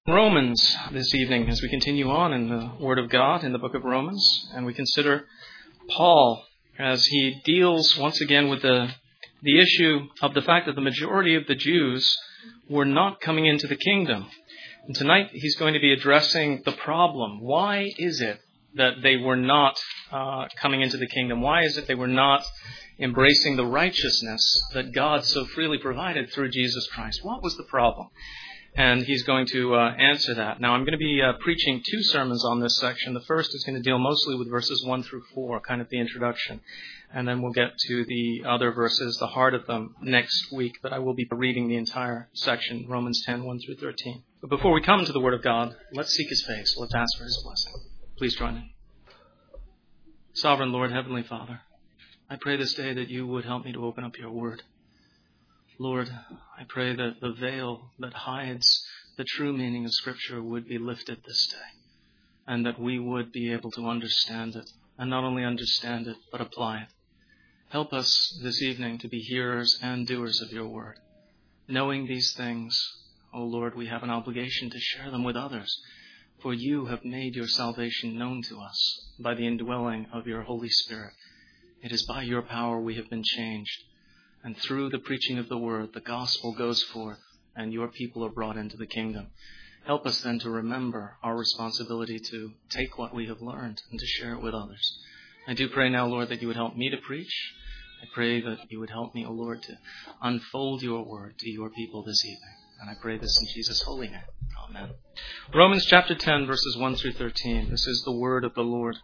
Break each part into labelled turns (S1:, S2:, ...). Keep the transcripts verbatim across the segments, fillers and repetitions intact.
S1: Romans this evening as we continue on in the Word of God in the book of Romans, and we consider Paul as he deals once again with the the issue of the fact that the majority of the Jews were not coming into the kingdom. And tonight he's going to be addressing the problem. Why is it that they were not uh, coming into the kingdom? Why is it they were not embracing the righteousness that God so freely provided through Jesus Christ? What was the problem? And he's going to uh, answer that. Now, I'm going to be uh, preaching two sermons on this section. The first is going to deal mostly with verses one through four, kind of the introduction. And then we'll get to the other verses, the heart of them, next week. But I will be reading the entire section, Romans ten, one through thirteen. But before we come to the Word of God, let's seek His face. Let's ask for His blessing. Please join me. Sovereign Lord, Heavenly Father, I pray this day that you would help me to open up your Word. Lord, I pray that the veil that hides the true meaning of Scripture would be lifted this day, and that we would be able to understand it, and not only understand it, but apply it. Help us this evening to be hearers and doers of your word. Knowing these things, O Lord, we have an obligation to share them with others, for you have made your salvation known to us by the indwelling of your Holy Spirit. It is by your power we have been changed. And through the preaching of the word, the gospel goes forth, and your people are brought into the kingdom. Help us then to remember our responsibility to take what we have learned and to share it with others. I do pray now, Lord, that you would help me to preach. I pray that you would help me, O Lord, to unfold your word to your people this evening. And I pray this in Jesus' holy name. Amen. Romans chapter ten, verses one through thirteen. This is the word of the Lord.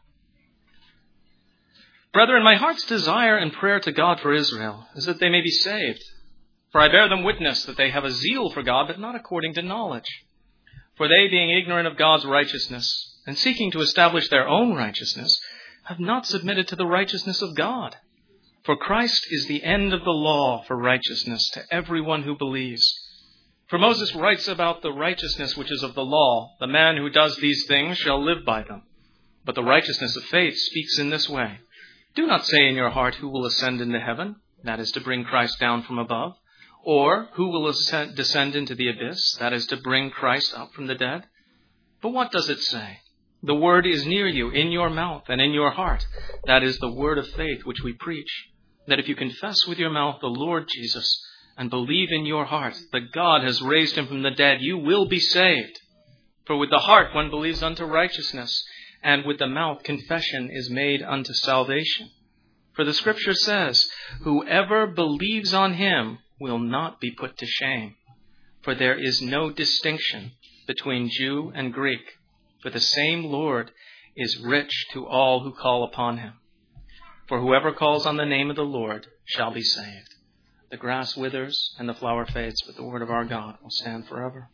S1: Brethren, my heart's desire and prayer to God for Israel is that they may be saved. For I bear them witness that they have a zeal for God, but not according to knowledge. For they, being ignorant of God's righteousness, and seeking to establish their own righteousness, have not submitted to the righteousness of God. For Christ is the end of the law for righteousness to everyone who believes. For Moses writes about the righteousness which is of the law, the man who does these things shall live by them. But the righteousness of faith speaks in this way. Do not say in your heart, who will ascend into heaven, that is to bring Christ down from above, or who will ascend, descend into the abyss, that is to bring Christ up from the dead. But what does it say? The word is near you, in your mouth and in your heart. That is the word of faith which we preach, that if you confess with your mouth the Lord Jesus and believe in your heart that God has raised him from the dead, you will be saved. For with the heart one believes unto righteousness, and with the mouth confession is made unto salvation. For the Scripture says, whoever believes on him will not be put to shame. For there is no distinction between Jew and Greek, for the same Lord is rich to all who call upon him. For whoever calls on the name of the Lord shall be saved. The grass withers and the flower fades, but the word of our God will stand forever.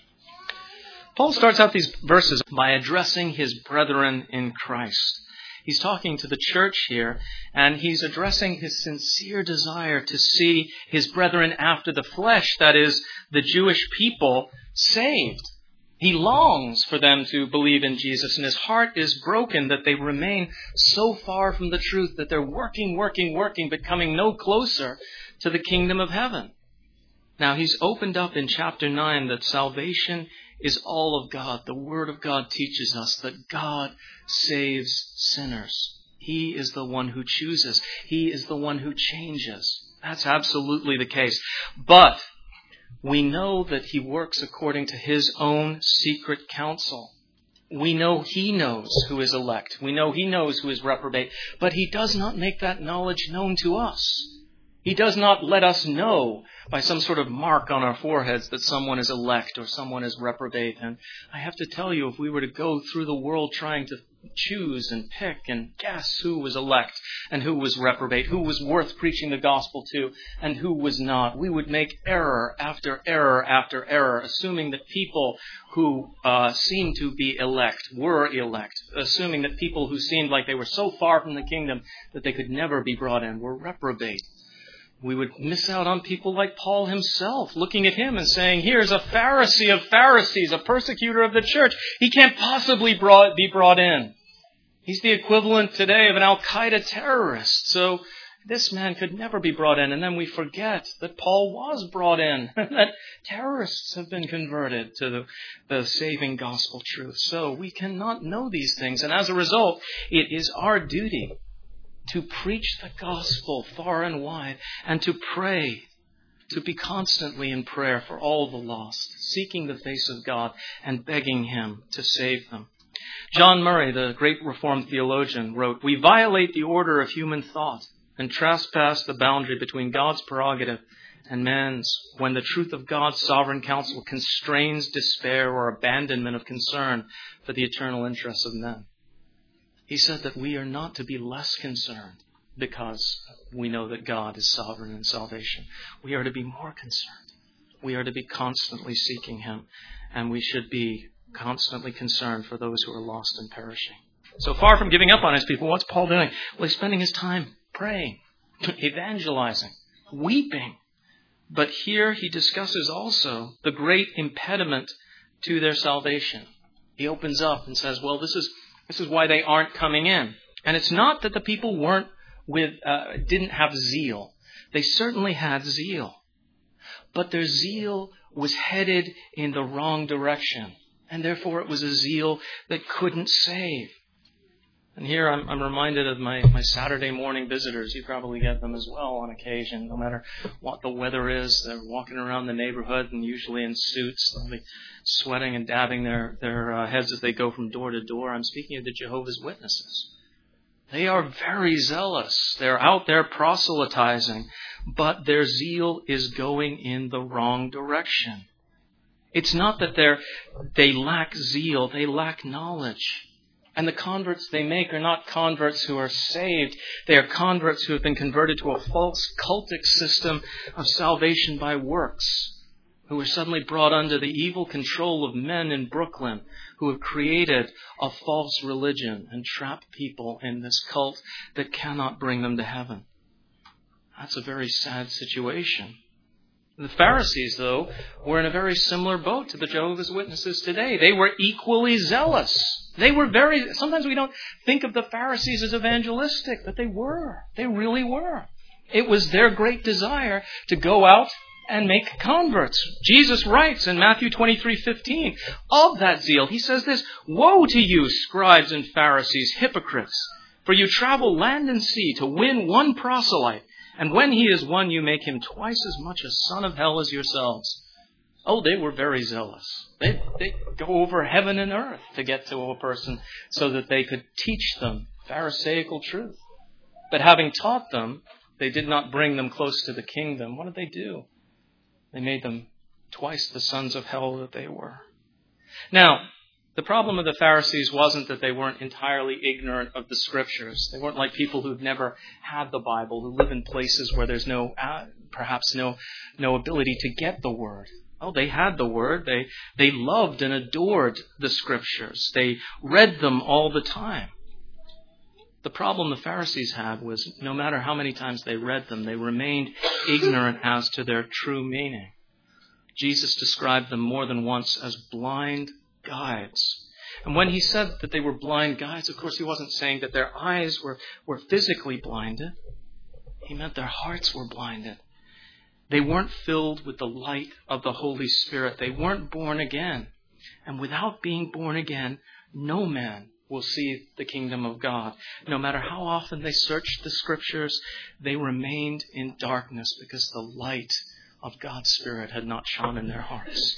S1: Paul starts out these verses by addressing his brethren in Christ. He's talking to the church here, and he's addressing his sincere desire to see his brethren after the flesh, that is, the Jewish people, saved. He longs for them to believe in Jesus, and his heart is broken that they remain so far from the truth that they're working, working, working, but coming no closer to the kingdom of heaven. Now, he's opened up in chapter nine that salvation is all of God. The Word of God teaches us that God saves sinners. He is the one who chooses. He is the one who changes. That's absolutely the case. But we know that He works according to His own secret counsel. We know He knows who is elect. We know He knows who is reprobate. But He does not make that knowledge known to us. He does not let us know by some sort of mark on our foreheads that someone is elect or someone is reprobate. And I have to tell you, if we were to go through the world trying to choose and pick and guess who was elect and who was reprobate, who was worth preaching the gospel to and who was not, we would make error after error after error, assuming that people who uh, seemed to be elect were elect, assuming that people who seemed like they were so far from the kingdom that they could never be brought in were reprobate. We would miss out on people like Paul himself, looking at him and saying, here's a Pharisee of Pharisees, a persecutor of the church. He can't possibly brought, be brought in. He's the equivalent today of an Al-Qaeda terrorist. So This man could never be brought in. And then we forget that Paul was brought in, that terrorists have been converted to the, the saving gospel truth. So we cannot know these things. And as a result, it is our duty to preach the gospel far and wide and to pray, to be constantly in prayer for all the lost, seeking the face of God and begging Him to save them. John Murray, the great Reformed theologian, wrote, "We violate the order of human thought and trespass the boundary between God's prerogative and man's when the truth of God's sovereign counsel constrains despair or abandonment of concern for the eternal interests of men." He said that we are not to be less concerned because we know that God is sovereign in salvation. We are to be more concerned. We are to be constantly seeking Him, and we should be constantly concerned for those who are lost and perishing. So far from giving up on his people, what's Paul doing? Well, he's spending his time praying, evangelizing, weeping. But here he discusses also the great impediment to their salvation. He opens up and says, well, this is this is why they aren't coming in. And it's not that the people weren't with uh, didn't have zeal. They certainly had zeal. But their zeal was headed in the wrong direction. And therefore it was a zeal that couldn't save. And here I'm, I'm reminded of my, my Saturday morning visitors. You probably get them as well on occasion, no matter what the weather is. They're walking around the neighborhood and usually in suits. They'll be sweating and dabbing their, their uh, heads as they go from door to door. I'm speaking of the Jehovah's Witnesses. They are very zealous. They're out there proselytizing, but their zeal is going in the wrong direction. It's not that they're, they lack zeal, they lack knowledge. And the converts they make are not converts who are saved. They are converts who have been converted to a false cultic system of salvation by works, who are suddenly brought under the evil control of men in Brooklyn who have created a false religion and trapped people in this cult that cannot bring them to heaven. That's a very sad situation. The Pharisees, though, were in a very similar boat to the Jehovah's Witnesses today. They were equally zealous. They were very, sometimes we don't think of the Pharisees as evangelistic, but they were. They really were. It was their great desire to go out and make converts. Jesus writes in Matthew twenty-three fifteen of that zeal. He says this, "Woe to you, scribes and Pharisees, hypocrites, for you travel land and sea to win one proselyte. And when he is won, you make him twice as much a son of hell as yourselves." Oh, they were very zealous. They they go over heaven and earth to get to a person so that they could teach them Pharisaical truth. But having taught them, they did not bring them close to the kingdom. What did they do? They made them twice the sons of hell that they were. Now, the problem of the Pharisees wasn't that they weren't entirely ignorant of the Scriptures. They weren't like people who've never had the Bible, who live in places where there's no, uh, perhaps no, no ability to get the Word. Oh, they had the Word. They, they loved and adored the Scriptures. They read them all the time. The problem the Pharisees had was no matter how many times they read them, they remained ignorant as to their true meaning. Jesus described them more than once as blind guides. And when he said that they were blind guides, of course he wasn't saying that their eyes were, were physically blinded. He meant their hearts were blinded. They weren't filled with the light of the Holy Spirit. They weren't born again. And without being born again, no man will see the kingdom of God. No matter how often they searched the Scriptures, they remained in darkness because the light of God's Spirit had not shone in their hearts.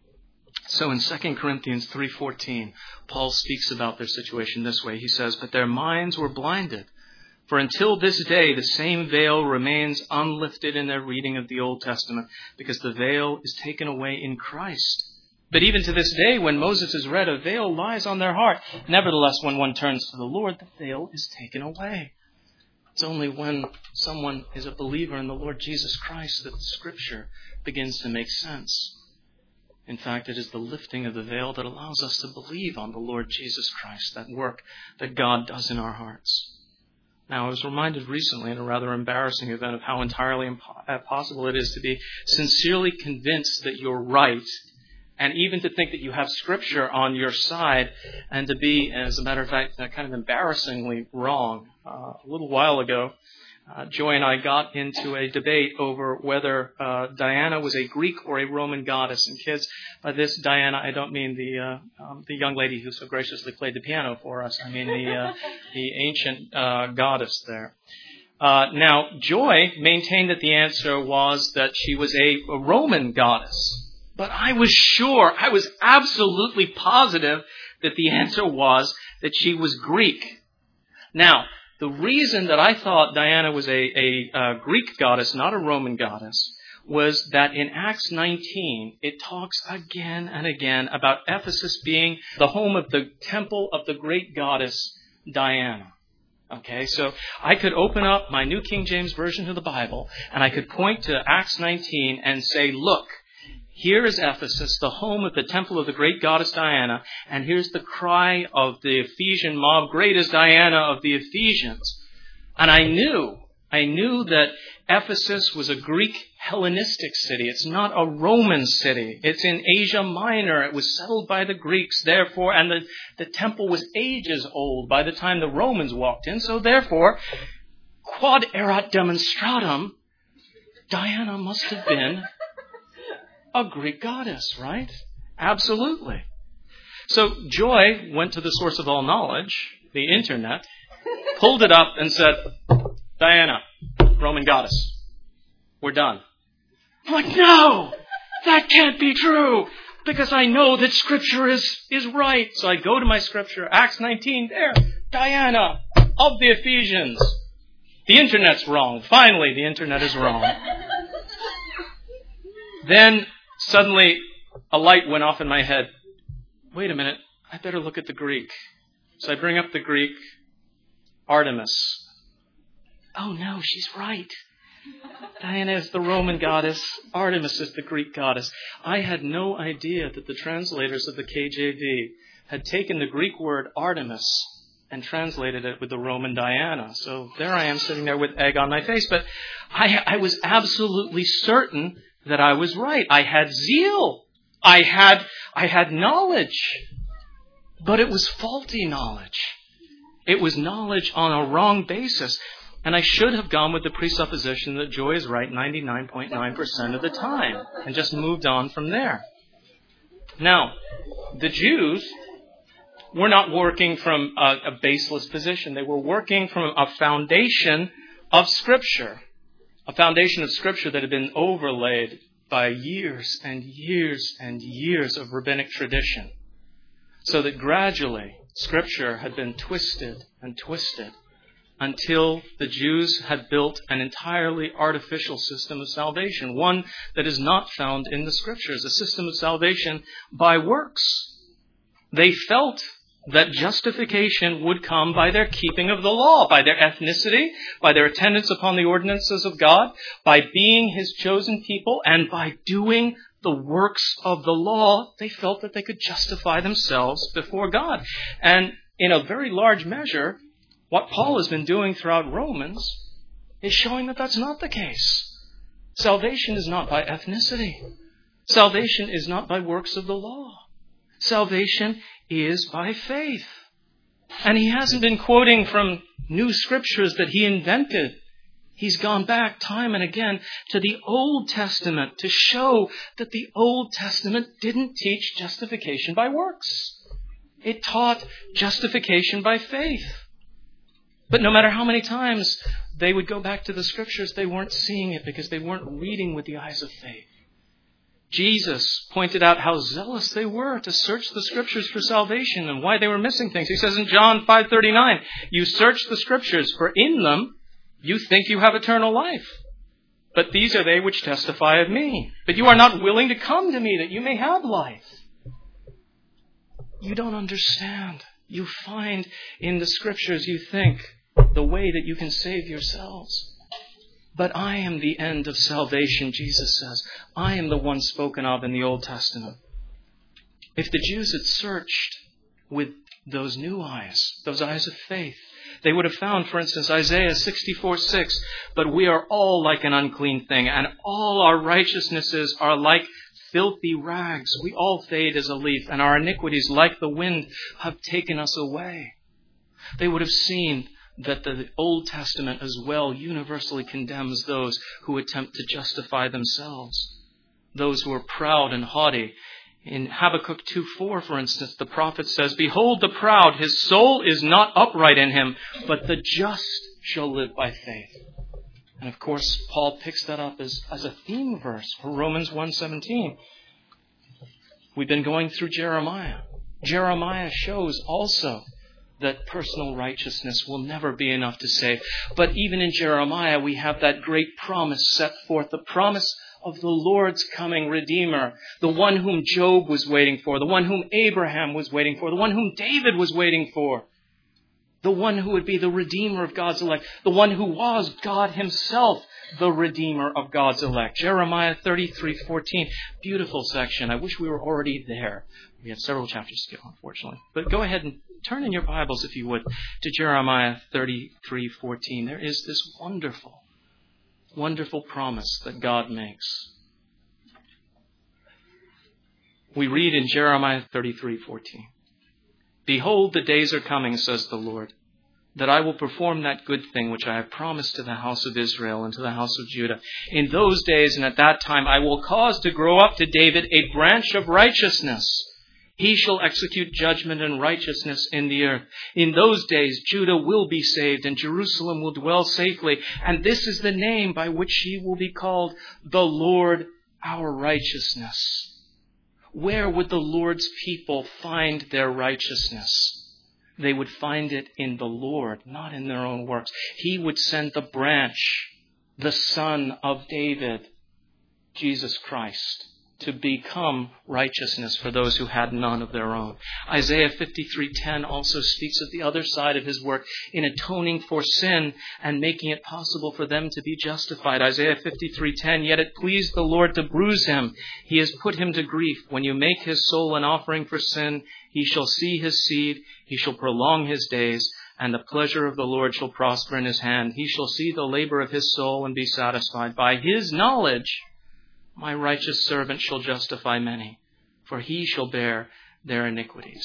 S1: So in Second Corinthians three fourteen, Paul speaks about their situation this way. He says, "But their minds were blinded. For until this day, the same veil remains unlifted in their reading of the Old Testament, because the veil is taken away in Christ. But even to this day, when Moses is read, a veil lies on their heart. Nevertheless, when one turns to the Lord, the veil is taken away." It's only when someone is a believer in the Lord Jesus Christ that the Scripture begins to make sense. In fact, it is the lifting of the veil that allows us to believe on the Lord Jesus Christ, that work that God does in our hearts. Now, I was reminded recently in a rather embarrassing event of how entirely impossible it is to be sincerely convinced that you're right, and even to think that you have Scripture on your side, and to be, as a matter of fact, kind of embarrassingly wrong. Uh, a little while ago, Uh, Joy and I got into a debate over whether uh, Diana was a Greek or a Roman goddess. And kids, by this Diana, I don't mean the uh, um, the young lady who so graciously played the piano for us. I mean the uh, the ancient uh, goddess there. Uh, now, Joy maintained that the answer was that she was a, a Roman goddess. But I was sure, I was absolutely positive that the answer was that she was Greek. Now, the reason that I thought Diana was a, a, a Greek goddess, not a Roman goddess, was that in Acts nineteen, it talks again and again about Ephesus being the home of the temple of the great goddess Diana. Okay, so I could open up my New King James Version of the Bible, and I could point to Acts nineteen and say, look, here is Ephesus, the home of the temple of the great goddess Diana, and here's the cry of the Ephesian mob, great is Diana of the Ephesians. And I knew, I knew that Ephesus was a Greek Hellenistic city. It's not a Roman city. It's in Asia Minor. It was settled by the Greeks, therefore, and the, the temple was ages old by the time the Romans walked in. So therefore, quod erat demonstratum, Diana must have been a Greek goddess, right? Absolutely. So Joy went to the source of all knowledge, the internet, pulled it up and said, Diana, Roman goddess. We're done. I'm like, no, that can't be true, because I know that Scripture is, is right. So I go to my Scripture, Acts nineteen, there, Diana of the Ephesians. The internet's wrong. Finally, the internet is wrong. Then suddenly, a light went off in my head. Wait a minute, I better look at the Greek. So I bring up the Greek, Artemis. Oh no, she's right. Diana is the Roman goddess. Artemis is the Greek goddess. I had no idea that the translators of the K J V had taken the Greek word Artemis and translated it with the Roman Diana. So there I am sitting there with egg on my face. But I, I was absolutely certain that I was right. I had zeal. I had, I had knowledge. But it was faulty knowledge. It was knowledge on a wrong basis. And I should have gone with the presupposition that Joy is right ninety-nine point nine percent of the time and just moved on from there. Now, the Jews were not working from a, a baseless position. They were working from a foundation of Scripture. A foundation of Scripture that had been overlaid by years and years and years of rabbinic tradition. So that gradually Scripture had been twisted and twisted until the Jews had built an entirely artificial system of salvation, one that is not found in the Scriptures, a system of salvation by works. They felt that justification would come by their keeping of the law, by their ethnicity, by their attendance upon the ordinances of God, by being His chosen people, and by doing the works of the law. They felt that they could justify themselves before God. And in a very large measure, what Paul has been doing throughout Romans is showing that that's not the case. Salvation is not by ethnicity. Salvation is not by works of the law. Salvation is by faith. And he hasn't been quoting from new scriptures that he invented. He's gone back time and again to the Old Testament to show that the Old Testament didn't teach justification by works. It taught justification by faith. But no matter how many times they would go back to the Scriptures, they weren't seeing it because they weren't reading with the eyes of faith. Jesus pointed out how zealous they were to search the Scriptures for salvation and why they were missing things. He says in John five thirty-nine, "You search the Scriptures, for in them you think you have eternal life. But these are they which testify of me. But you are not willing to come to me that you may have life." You don't understand. You find in the Scriptures, you think, the way that you can save yourselves. But I am the end of salvation, Jesus says. I am the one spoken of in the Old Testament. If the Jews had searched with those new eyes, those eyes of faith, they would have found, for instance, Isaiah sixty-four six, "But we are all like an unclean thing, and all our righteousnesses are like filthy rags. We all fade as a leaf, and our iniquities, like the wind, have taken us away." They would have seen that the Old Testament as well universally condemns those who attempt to justify themselves, those who are proud and haughty. In Habakkuk two four, for instance, the prophet says, "Behold the proud, his soul is not upright in him, but the just shall live by faith." And of course, Paul picks that up as, as a theme verse for Romans one seventeen. We've been going through Jeremiah. Jeremiah shows also that personal righteousness will never be enough to save. But even in Jeremiah, we have that great promise set forth, the promise of the Lord's coming Redeemer, the one whom Job was waiting for, the one whom Abraham was waiting for, the one whom David was waiting for, the one who would be the Redeemer of God's elect, the one who was God himself, the Redeemer of God's elect. Jeremiah thirty-three fourteen, beautiful section. I wish we were already there. We have several chapters to go, unfortunately. But go ahead and turn in your Bibles, if you would, to Jeremiah thirty-three fourteen. There is this wonderful, wonderful promise that God makes. We read in Jeremiah thirty-three fourteen, "Behold, the days are coming, says the Lord, that I will perform that good thing which I have promised to the house of Israel and to the house of Judah. In those days and at that time I will cause to grow up to David a branch of righteousness. He shall execute judgment and righteousness in the earth. In those days Judah will be saved and Jerusalem will dwell safely. And this is the name by which he will be called, the Lord our righteousness." Where would the Lord's people find their righteousness? They would find it in the Lord, not in their own works. He would send the branch, the Son of David, Jesus Christ, to become righteousness for those who had none of their own. Isaiah fifty-three ten also speaks of the other side of his work in atoning for sin and making it possible for them to be justified. Isaiah fifty-three ten, "Yet it pleased the Lord to bruise him. He has put him to grief. When you make his soul an offering for sin, he shall see his seed. He shall prolong his days, and the pleasure of the Lord shall prosper in his hand. He shall see the labor of his soul and be satisfied. By his knowledge my righteous servant shall justify many, for he shall bear their iniquities."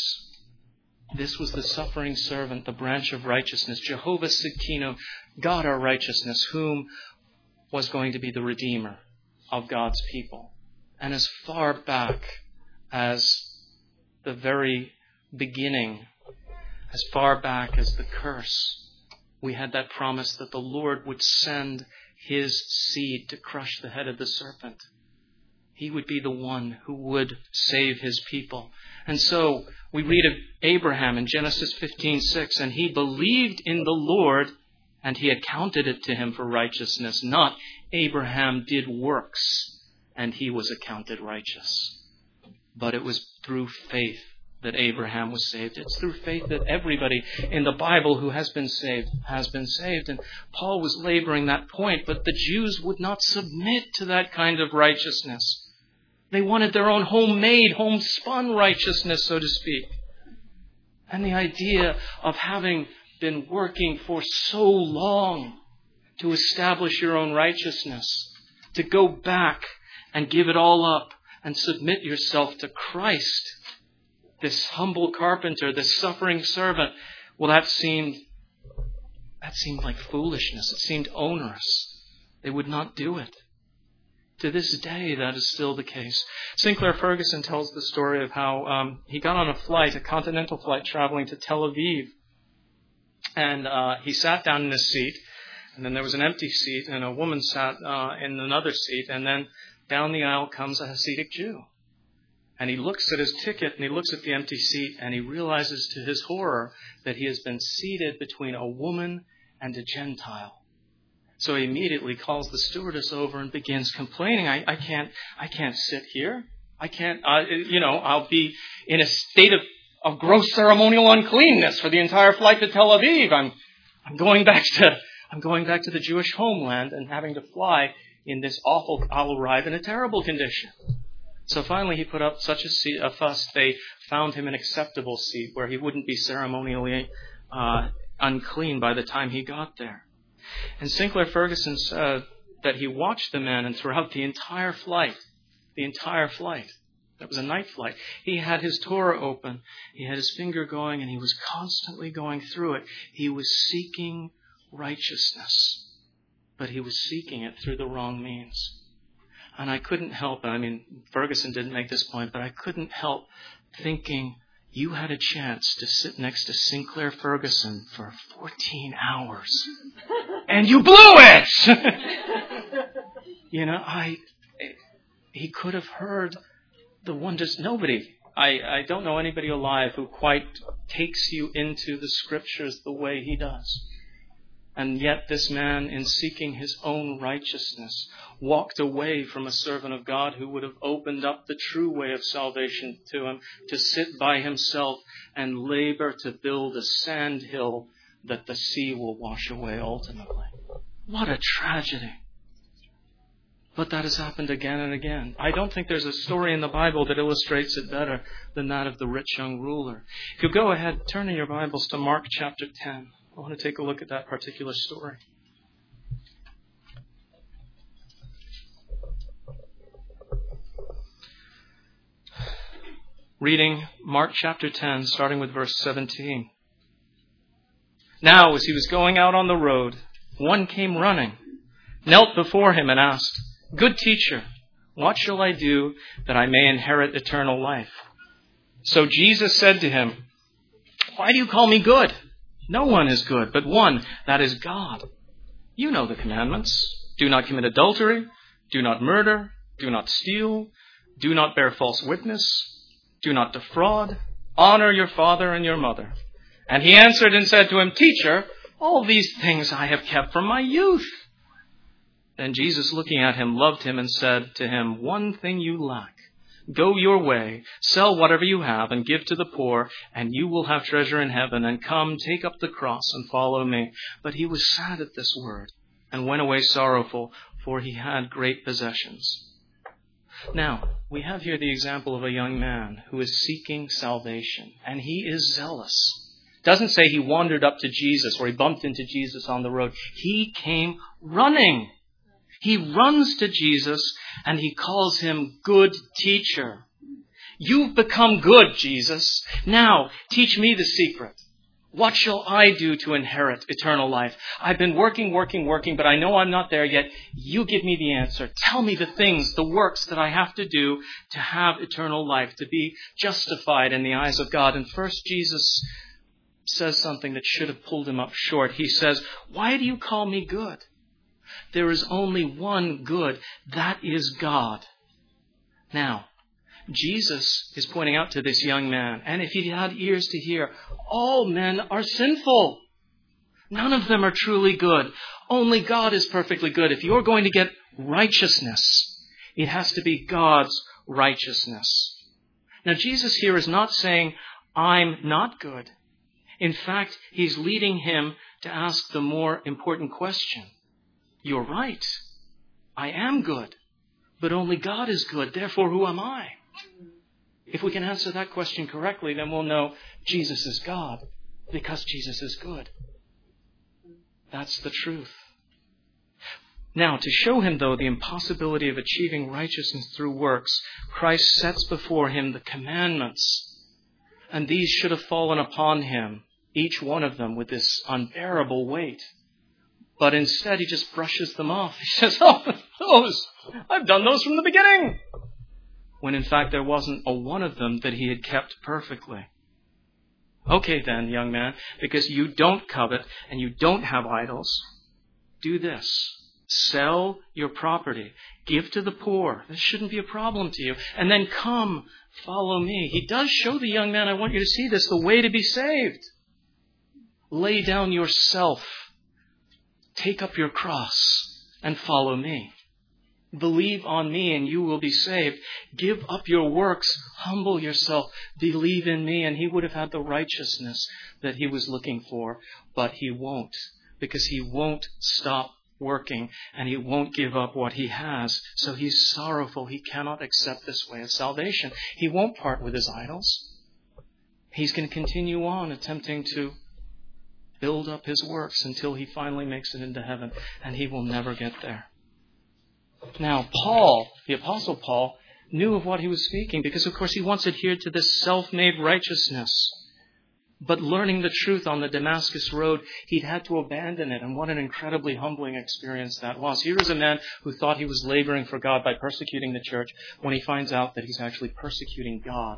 S1: This was the suffering servant, the branch of righteousness, Jehovah Tsidkenu, God our righteousness, whom was going to be the Redeemer of God's people. And as far back as the very beginning, as far back as the curse, we had that promise that the Lord would send his seed to crush the head of the serpent. He would be the one who would save his people. And so we read of Abraham in Genesis fifteen six, "And he believed in the Lord, and he accounted it to him for righteousness." Not Abraham did works, and he was accounted righteous. But it was through faith that Abraham was saved. It's through faith that everybody in the Bible who has been saved has been saved. And Paul was laboring that point, but the Jews would not submit to that kind of righteousness. They wanted their own homemade, homespun righteousness, so to speak. And the idea of having been working for so long to establish your own righteousness, to go back and give it all up and submit yourself to Christ, this humble carpenter, this suffering servant, well, that seemed, that seemed like foolishness. It seemed onerous. They would not do it. To this day, that is still the case. Sinclair Ferguson tells the story of how um, he got on a flight, a continental flight traveling to Tel Aviv. And uh, he sat down in his seat, and then there was an empty seat, and a woman sat uh, in another seat, and then down the aisle comes a Hasidic Jew. And he looks at his ticket, and he looks at the empty seat, and he realizes to his horror that he has been seated between a woman and a Gentile. So he immediately calls the stewardess over and begins complaining. I, I can't, I can't sit here. I can't, uh, you know, I'll be in a state of, of gross ceremonial uncleanness for the entire flight to Tel Aviv. I'm, I'm going back to, I'm going back to the Jewish homeland and having to fly in this awful, I'll arrive in a terrible condition. So finally he put up such a, seat, a fuss, they found him an acceptable seat where he wouldn't be ceremonially uh, unclean by the time he got there. And Sinclair Ferguson said that he watched the man, and throughout the entire flight, the entire flight, That was a night flight. He had his Torah open. He had his finger going, and he was constantly going through it. He was seeking righteousness, but he was seeking it through the wrong means. And I couldn't help, I mean, Ferguson didn't make this point, but I couldn't help thinking, you had a chance to sit next to Sinclair Ferguson for fourteen hours, and you blew it! You know, I, he could have heard the wonders. Nobody, I, I don't know anybody alive who quite takes you into the Scriptures the way he does. And yet this man, in seeking his own righteousness, walked away from a servant of God who would have opened up the true way of salvation to him, to sit by himself and labor to build a sand hill that the sea will wash away ultimately. What a tragedy. But that has happened again and again. I don't think there's a story in the Bible that illustrates it better than that of the rich young ruler. If you go ahead, turn in your Bibles to Mark chapter ten. I want to take a look at that particular story. Reading Mark chapter ten, starting with verse seventeen. Now, as he was going out on the road, one came running, knelt before him and asked, "Good teacher, what shall I do that I may inherit eternal life?" So Jesus said to him, "Why do you call me good? No one is good, but one, that is God. You know the commandments. Do not commit adultery. Do not murder. Do not steal. Do not bear false witness. Do not defraud. Honor your father and your mother." And he answered and said to him, "Teacher, all these things I have kept from my youth." Then Jesus, looking at him, loved him and said to him, "One thing you lack. Go your way, sell whatever you have and give to the poor, and you will have treasure in heaven. And come, take up the cross and follow me." But he was sad at this word and went away sorrowful, for he had great possessions. Now, we have here the example of a young man who is seeking salvation, and he is zealous. It doesn't say he wandered up to Jesus or he bumped into Jesus on the road. He came running. He runs to Jesus and he calls him good teacher. "You've become good, Jesus. Now teach me the secret. What shall I do to inherit eternal life? I've been working, working, working, but I know I'm not there yet. You give me the answer. Tell me the things, the works that I have to do to have eternal life, to be justified in the eyes of God." And first Jesus says something that should have pulled him up short. He says, "Why do you call me good? There is only one good, that is God." Now, Jesus is pointing out to this young man, and if he had ears to hear, all men are sinful. None of them are truly good. Only God is perfectly good. If you're going to get righteousness, it has to be God's righteousness. Now, Jesus here is not saying, "I'm not good." In fact, he's leading him to ask the more important question. You're right. I am good, but only God is good. Therefore, who am I? If we can answer that question correctly, then we'll know Jesus is God because Jesus is good. That's the truth. Now, to show him, though, the impossibility of achieving righteousness through works, Christ sets before him the commandments. And these should have fallen upon him, each one of them, with this unbearable weight. But instead, he just brushes them off. He says, "Oh, those, I've done those from the beginning." When in fact, there wasn't a one of them that he had kept perfectly. "Okay then, young man, because you don't covet and you don't have idols, do this. Sell your property. Give to the poor. This shouldn't be a problem to you. And then come, follow me." He does show the young man, I want you to see this, the way to be saved. Lay down yourself. Take up your cross and follow me. Believe on me and you will be saved. Give up your works. Humble yourself. Believe in me. And he would have had the righteousness that he was looking for. But he won't, because he won't stop working and he won't give up what he has. So he's sorrowful. He cannot accept this way of salvation. He won't part with his idols. He's going to continue on attempting to build up his works until he finally makes it into heaven, and he will never get there. Now, Paul, the Apostle Paul, knew of what he was speaking because, of course, he once adhered to this self-made righteousness. But learning the truth on the Damascus road, he'd had to abandon it. And what an incredibly humbling experience that was. Here is a man who thought he was laboring for God by persecuting the church when he finds out that he's actually persecuting God.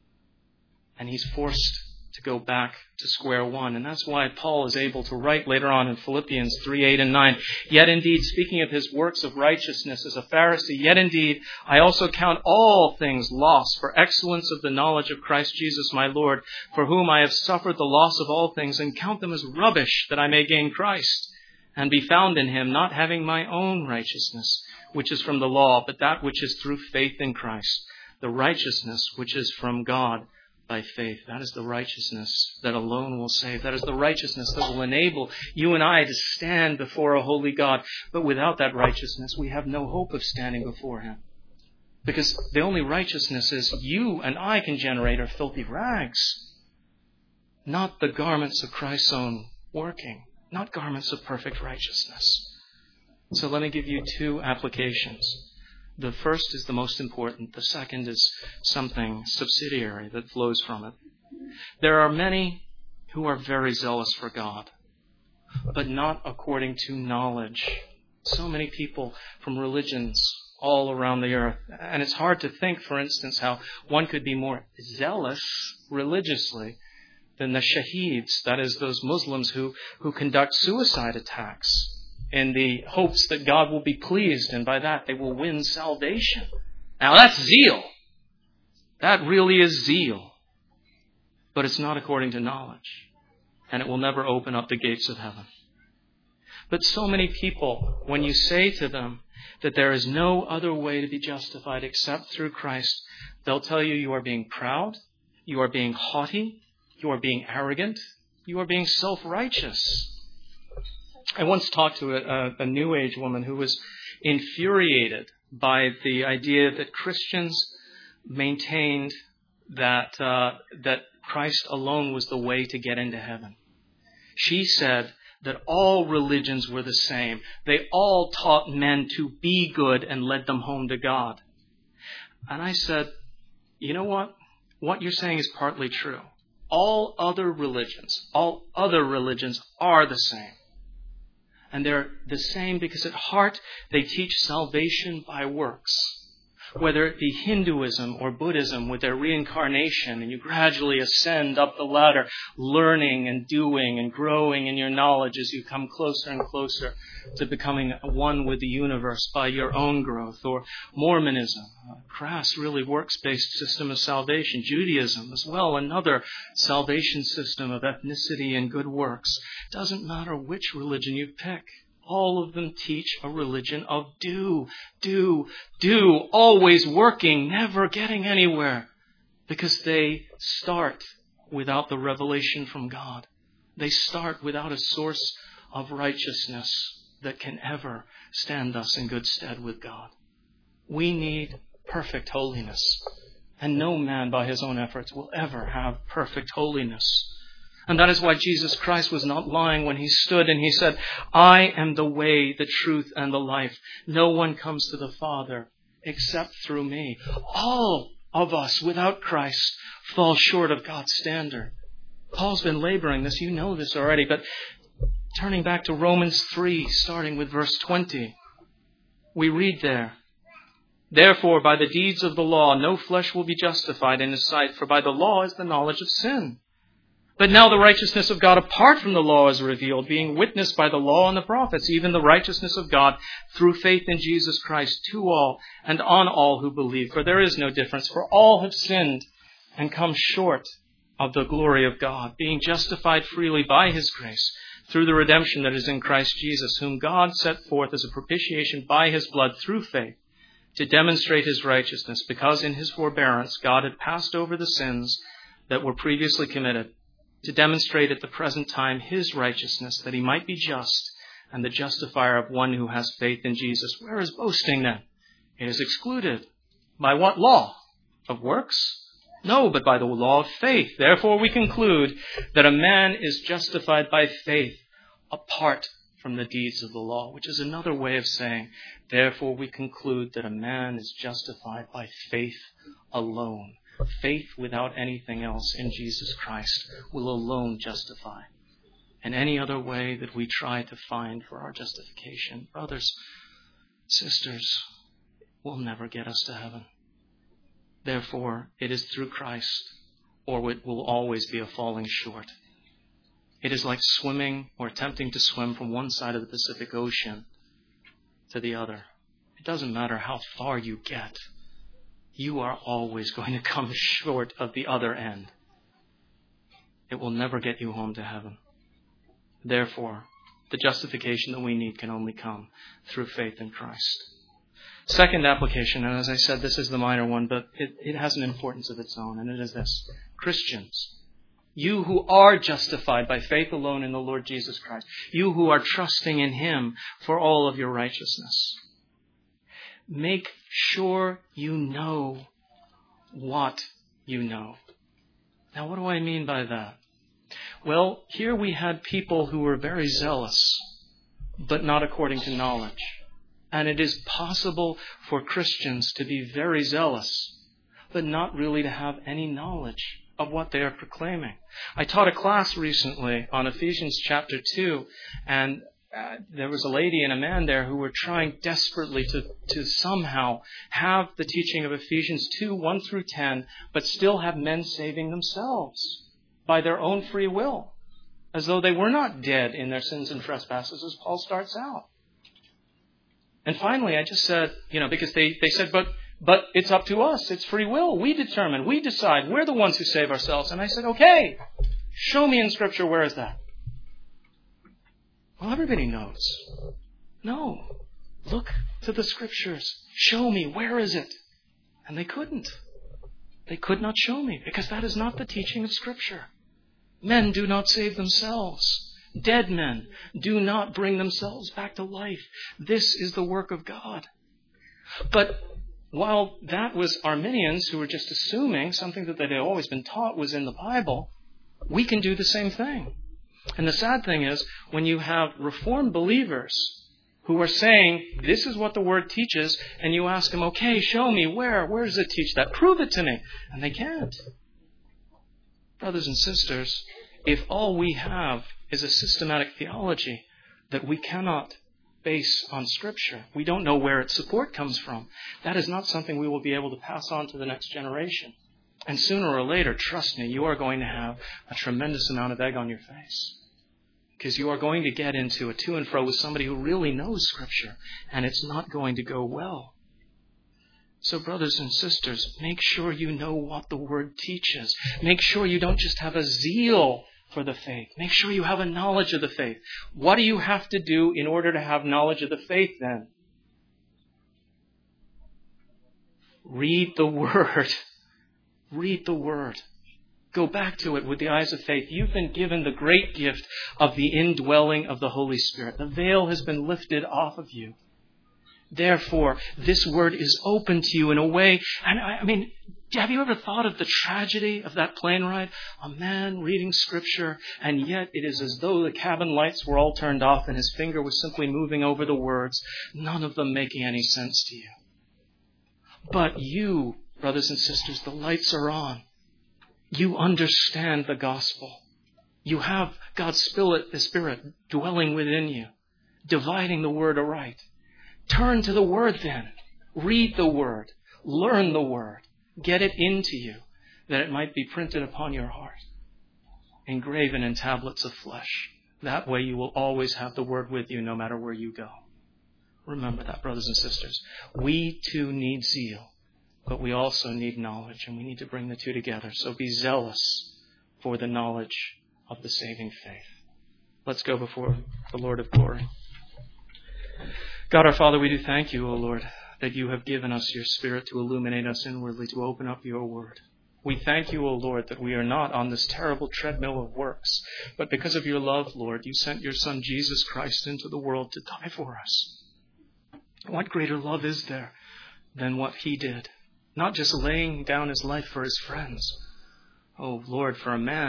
S1: And he's forced to go back to square one. And that's why Paul is able to write later on in Philippians three, eight, and nine, "Yet indeed, speaking of his works of righteousness as a Pharisee, yet indeed, I also count all things lost for excellence of the knowledge of Christ Jesus my Lord, for whom I have suffered the loss of all things, and count them as rubbish, that I may gain Christ, and be found in him, not having my own righteousness, which is from the law, but that which is through faith in Christ, the righteousness which is from God by faith." That is the righteousness that alone will save. That is the righteousness that will enable you and I to stand before a holy God. But without that righteousness, we have no hope of standing before him. Because the only righteousnesses you and I can generate are filthy rags. Not the garments of Christ's own working. Not garments of perfect righteousness. So let me give you two applications. The first is the most important. The second is something subsidiary that flows from it. There are many who are very zealous for God, but not according to knowledge. So many people from religions all around the earth. And it's hard to think, for instance, how one could be more zealous religiously than the shaheeds, that is, those Muslims who, who conduct suicide attacks in the hopes that God will be pleased, and by that they will win salvation. Now that's zeal. That really is zeal. But it's not according to knowledge. And it will never open up the gates of heaven. But so many people, when you say to them that there is no other way to be justified except through Christ, they'll tell you you are being proud, you are being haughty, you are being arrogant, you are being self-righteous. I once talked to a, a New Age woman who was infuriated by the idea that Christians maintained that uh, that Christ alone was the way to get into heaven. She said that all religions were the same. They all taught men to be good and led them home to God. And I said, you know what? What you're saying is partly true. All other religions, all other religions are the same. And they're the same because at heart they teach salvation by works. Whether it be Hinduism or Buddhism with their reincarnation, and you gradually ascend up the ladder, learning and doing and growing in your knowledge as you come closer and closer to becoming one with the universe by your own growth. Or Mormonism, a crass, really works-based system of salvation. Judaism as well, another salvation system of ethnicity and good works. Doesn't matter which religion you pick. All of them teach a religion of do, do, do, always working, never getting anywhere, because they start without the revelation from God. They start without a source of righteousness that can ever stand us in good stead with God. We need perfect holiness, and no man by his own efforts will ever have perfect holiness. And that is why Jesus Christ was not lying when he stood and he said, I am the way, the truth, and the life. No one comes to the Father except through me. All of us without Christ fall short of God's standard. Paul's been laboring this. You know this already. But turning back to Romans three, starting with verse twenty, we read there, Therefore, by the deeds of the law, no flesh will be justified in his sight, for by the law is the knowledge of sin. But now the righteousness of God apart from the law is revealed, being witnessed by the law and the prophets, even the righteousness of God through faith in Jesus Christ to all and on all who believe. For there is no difference, for all have sinned and come short of the glory of God, being justified freely by his grace through the redemption that is in Christ Jesus, whom God set forth as a propitiation by his blood through faith, to demonstrate his righteousness, because in his forbearance God had passed over the sins that were previously committed, to demonstrate at the present time his righteousness, that he might be just and the justifier of one who has faith in Jesus. Where is boasting then? It is excluded. By what law? Of works? No, but by the law of faith. Therefore we conclude that a man is justified by faith apart from the deeds of the law, which is another way of saying, therefore we conclude that a man is justified by faith alone. Faith without anything else in Jesus Christ will alone justify. And any other way that we try to find for our justification, brothers, sisters, will never get us to heaven. Therefore, it is through Christ, or it will always be a falling short. It is like swimming or attempting to swim from one side of the Pacific Ocean to the other. It doesn't matter how far you get. You are always going to come short of the other end. It will never get you home to heaven. Therefore, the justification that we need can only come through faith in Christ. Second application, and as I said, this is the minor one, but it, it has an importance of its own, and it is this. Christians, you who are justified by faith alone in the Lord Jesus Christ, you who are trusting in Him for all of your righteousness, make sure you know what you know. Now, what do I mean by that? Well, here we had people who were very zealous, but not according to knowledge. And it is possible for Christians to be very zealous, but not really to have any knowledge of what they are proclaiming. I taught a class recently on Ephesians chapter two, and uh, there was a lady and a man there who were trying desperately to, to somehow have the teaching of Ephesians two, one through ten, but still have men saving themselves by their own free will, as though they were not dead in their sins and trespasses, as Paul starts out. And finally, I just said, you know, because they, they said, but but it's up to us. It's free will. We determine. We decide. We're the ones who save ourselves. And I said, okay, show me in Scripture, where is that? Well, everybody knows. No. Look to the Scriptures. Show me, where is it? And they couldn't. They could not show me, because that is not the teaching of Scripture. Men do not save themselves. Dead men do not bring themselves back to life. This is the work of God. But while that was Arminians who were just assuming something that they had always been taught was in the Bible, we can do the same thing. And the sad thing is, when you have Reformed believers who are saying, this is what the Word teaches, and you ask them, okay, show me, where? Where does it teach that? Prove it to me. And they can't. Brothers and sisters, if all we have is a systematic theology that we cannot base on Scripture, we don't know where its support comes from, that is not something we will be able to pass on to the next generation. And sooner or later, trust me, you are going to have a tremendous amount of egg on your face. Because you are going to get into a to and fro with somebody who really knows Scripture, and it's not going to go well. So, brothers and sisters, make sure you know what the Word teaches. Make sure you don't just have a zeal for the faith. Make sure you have a knowledge of the faith. What do you have to do in order to have knowledge of the faith then? Read the Word. Read the Word. Go back to it with the eyes of faith. You've been given the great gift of the indwelling of the Holy Spirit. The veil has been lifted off of you. Therefore, this Word is open to you in a way. And I, I mean, have you ever thought of the tragedy of that plane ride? A man reading Scripture, and yet it is as though the cabin lights were all turned off and his finger was simply moving over the words, none of them making any sense to you. But you, brothers and sisters, the lights are on. You understand the gospel. You have God's Spirit, the Spirit dwelling within you, dividing the Word aright. Turn to the Word then. Read the Word. Learn the Word. Get it into you, that it might be printed upon your heart, engraven in tablets of flesh. That way you will always have the Word with you no matter where you go. Remember that, brothers and sisters. We too need zeal, but we also need knowledge, and we need to bring the two together. So be zealous for the knowledge of the saving faith. Let's go before the Lord of glory. God our Father, we do thank you, O Lord, that you have given us your Spirit to illuminate us inwardly, to open up your Word. We thank you, O Lord, that we are not on this terrible treadmill of works, but because of your love, Lord, you sent your Son Jesus Christ into the world to die for us. What greater love is there than what he did? Not just laying down his life for his friends. Oh, Lord, for a man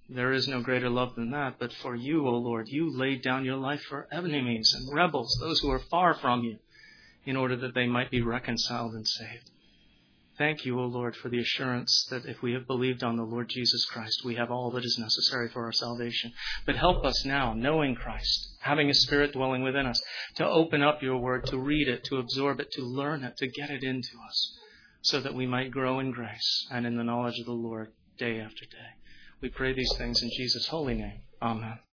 S1: There is no greater love than that. But for you, O Lord, you laid down your life for enemies and rebels, those who are far from you, in order that they might be reconciled and saved. Thank you, O Lord, for the assurance that if we have believed on the Lord Jesus Christ, we have all that is necessary for our salvation. But help us now, knowing Christ, having a Spirit dwelling within us, to open up your word, to read it, to absorb it, to learn it, to get it into us, so that we might grow in grace and in the knowledge of the Lord day after day. We pray these things in Jesus' holy name. Amen.